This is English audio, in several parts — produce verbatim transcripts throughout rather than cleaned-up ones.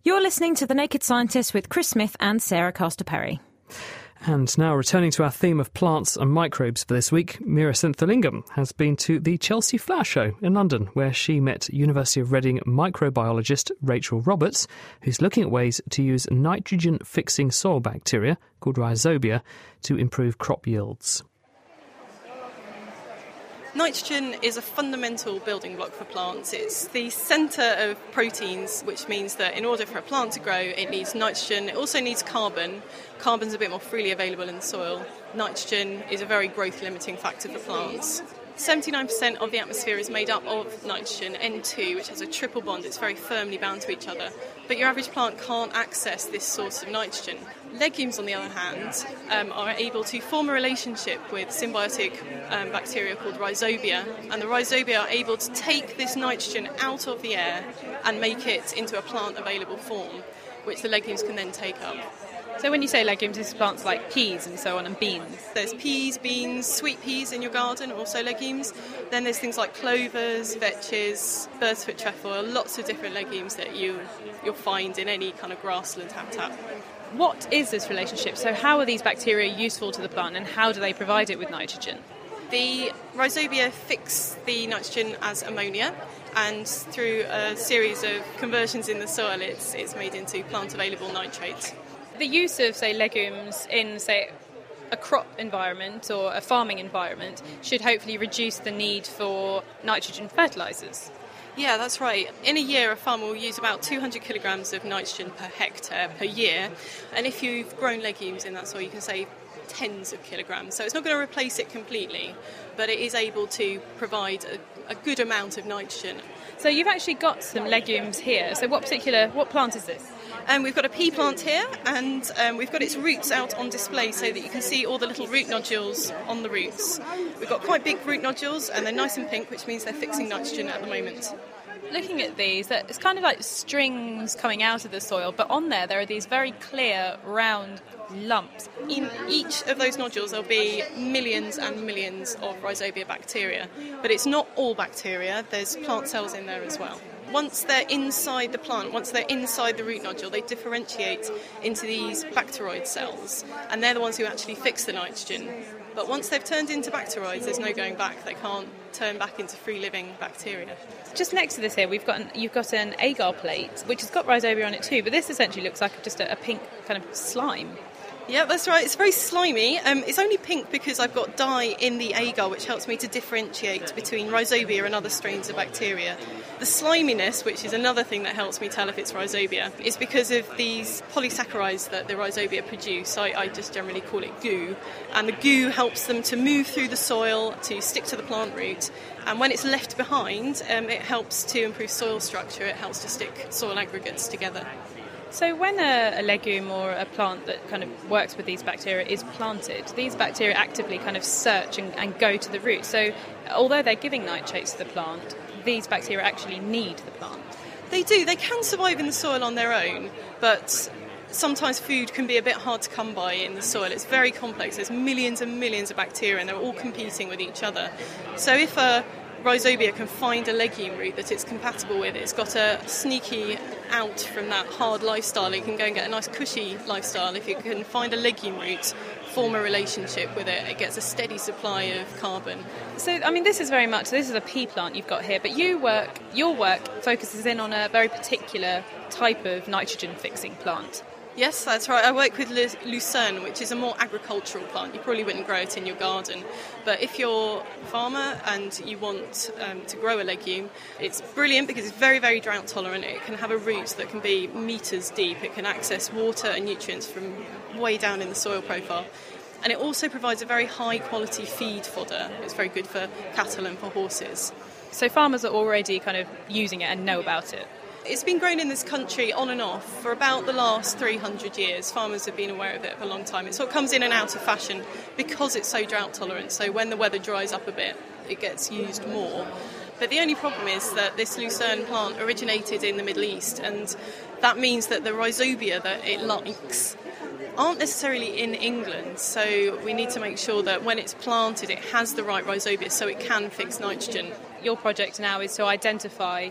You're listening to The Naked Scientist with Chris Smith and Sarah Castor-Perry. And now, returning to our theme of plants and microbes for this week, Meera Senthilingam has been to the Chelsea Flower Show in London, where she met University of Reading microbiologist Rachel Roberts, who's looking at ways to use nitrogen-fixing soil bacteria called rhizobia to improve crop yields. Nitrogen is a fundamental building block for plants. It's the centre of proteins, which means that in order for a plant to grow, it needs nitrogen. It also needs carbon. Carbon's a bit more freely available in the soil. Nitrogen is a very growth-limiting factor for plants. seventy-nine percent of the atmosphere is made up of nitrogen, N two, which has a triple bond. It's very firmly bound to each other. But your average plant can't access this source of nitrogen. Legumes, on the other hand, um, are able to form a relationship with symbiotic um, bacteria called rhizobia, and the rhizobia are able to take this nitrogen out of the air and make it into a plant-available form, which the legumes can then take up. So when you say legumes, this is plants like peas and so on, and beans? There's peas, beans, sweet peas in your garden, also legumes. Then there's things like clovers, vetches, bird's foot trefoil, lots of different legumes that you, you'll find in any kind of grassland habitat. What is this relationship? So how are these bacteria useful to the plant, and how do they provide it with nitrogen? The rhizobia fix the nitrogen as ammonia, and through a series of conversions in the soil, it's, it's made into plant-available nitrate. The use of, say, legumes in, say, a crop environment or a farming environment should hopefully reduce the need for nitrogen fertilisers. Yeah, that's right. In a year, a farmer will use about two hundred kilograms of nitrogen per hectare per year. And if you've grown legumes in that soil, you can save tens of kilograms. So it's not going to replace it completely, but it is able to provide a, a good amount of nitrogen. So you've actually got some legumes here. So what particular, what plant is this? And um, we've got a pea plant here, and um, we've got its roots out on display so that you can see all the little root nodules on the roots. We've got quite big root nodules, and they're nice and pink, which means they're fixing nitrogen at the moment. Looking at these, it's kind of like strings coming out of the soil, but on there there are these very clear, round lumps. In each of those nodules there'll be millions and millions of rhizobia bacteria, but it's not all bacteria, there's plant cells in there as well. Once they're inside the plant, once they're inside the root nodule, they differentiate into these bacteroid cells, and they're the ones who actually fix the nitrogen. But once they've turned into bacteroids, there's no going back. They can't turn back into free-living bacteria. Just next to this here, we've got an, you've got an agar plate, which has got rhizobia on it too, but this essentially looks like just a, a pink kind of slime. Yeah, that's right. It's very slimy. Um, it's only pink because I've got dye in the agar, which helps me to differentiate between rhizobia and other strains of bacteria. The sliminess, which is another thing that helps me tell if it's rhizobia, is because of these polysaccharides that the rhizobia produce. I, I just generally call it goo. And the goo helps them to move through the soil, to stick to the plant root. And when it's left behind, um, it helps to improve soil structure. It helps to stick soil aggregates together. So when a, a legume or a plant that kind of works with these bacteria is planted, these bacteria actively kind of search and, and go to the root. So although they're giving nitrates to the plant, these bacteria actually need the plant. They do. They can survive in the soil on their own, but sometimes food can be a bit hard to come by in the soil. It's very complex. There's millions and millions of bacteria, and they're all competing with each other. So if a rhizobia can find a legume root that it's compatible with, it's got a sneaky out from that hard lifestyle, it can go and get a nice cushy lifestyle. If it can find a legume root, form a relationship with it, it gets a steady supply of carbon. So, I mean, this is very much, this is a pea plant you've got here, but you work, your work focuses in on a very particular type of nitrogen-fixing plant. Yes, that's right. I work with lucerne, which is a more agricultural plant. You probably wouldn't grow it in your garden. But if you're a farmer and you want um, to grow a legume, it's brilliant because it's very, very drought tolerant. It can have a root that can be metres deep. It can access water and nutrients from way down in the soil profile. And it also provides a very high quality feed fodder. It's very good for cattle and for horses. So farmers are already kind of using it and know about it? It's been grown in this country on and off for about the last three hundred years. Farmers have been aware of it for a long time. It sort of comes in and out of fashion because it's so drought tolerant. So when the weather dries up a bit, it gets used more. But the only problem is that this lucerne plant originated in the Middle East, and that means that the rhizobia that it likes aren't necessarily in England. So we need to make sure that when it's planted, it has the right rhizobia so it can fix nitrogen. Your project now is to identify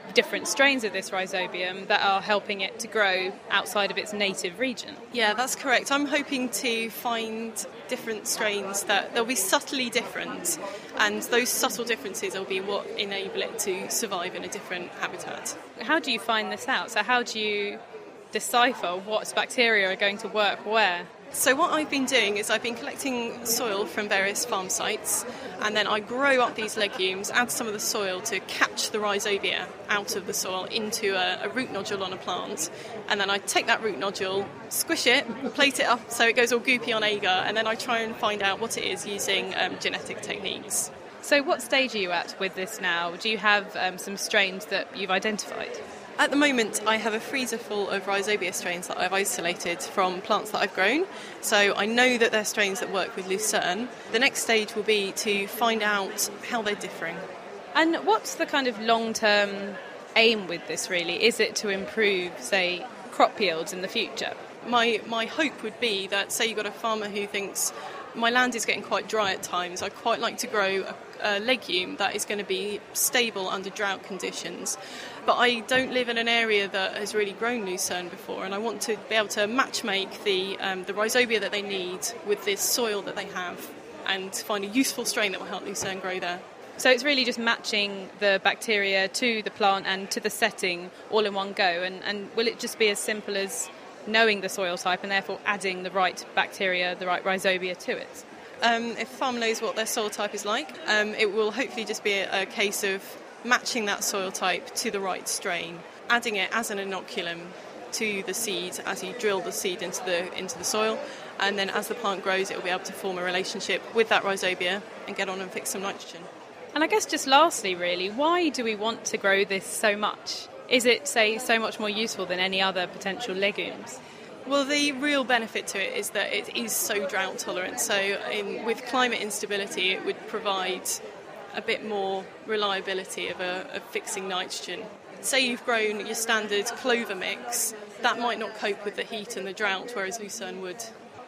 different strains of this rhizobium that are helping it to grow outside of its native region. Yeah, that's correct. I'm hoping to find different strains that they'll be subtly different, and those subtle differences will be what enable it to survive in a different habitat. How do you find this out? So how do you decipher what bacteria are going to work where? So what I've been doing is I've been collecting soil from various farm sites, and then I grow up these legumes, add some of the soil to catch the rhizobia out of the soil into a, a root nodule on a plant, and then I take that root nodule, squish it, plate it up so it goes all goopy on agar, and then I try and find out what it is using um, genetic techniques. So what stage are you at with this now? Do you have um, some strains that you've identified? At the moment, I have a freezer full of rhizobia strains that I've isolated from plants that I've grown. So I know that they're strains that work with lucerne. The next stage will be to find out how they're differing. And what's the kind of long-term aim with this, really? Is it to improve, say, crop yields in the future? My, my hope would be that, say you've got a farmer who thinks, my land is getting quite dry at times, I'd quite like to grow a, a legume that is going to be stable under drought conditions. But I don't live in an area that has really grown lucerne before, and I want to be able to matchmake the um, the rhizobia that they need with this soil that they have and find a useful strain that will help lucerne grow there. So it's really just matching the bacteria to the plant and to the setting all in one go, and, and will it just be as simple as knowing the soil type and therefore adding the right bacteria, the right rhizobia to it? Um, if a farmer knows what their soil type is like, um, it will hopefully just be a, a case of matching that soil type to the right strain, adding it as an inoculum to the seed as you drill the seed into the into the soil, and then as the plant grows, it will be able to form a relationship with that rhizobia and get on and fix some nitrogen. And I guess just lastly, really, why do we want to grow this so much? Is it, say, so much more useful than any other potential legumes? Well, the real benefit to it is that it is so drought tolerant. So in, with climate instability, it would provide a bit more reliability of, a, of fixing nitrogen. Say you've grown your standard clover mix, that might not cope with the heat and the drought, whereas lucerne would.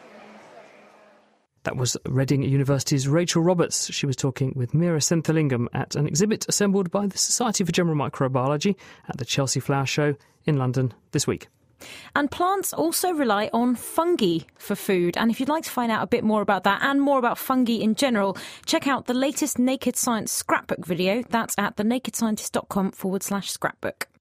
That was Reading University's Rachel Roberts. She was talking with Meera Senthilingam at an exhibit assembled by the Society for General Microbiology at the Chelsea Flower Show in London this week. And plants also rely on fungi for food. And if you'd like to find out a bit more about that and more about fungi in general, check out the latest Naked Science scrapbook video. That's at thenakedscientist.com forward slash scrapbook.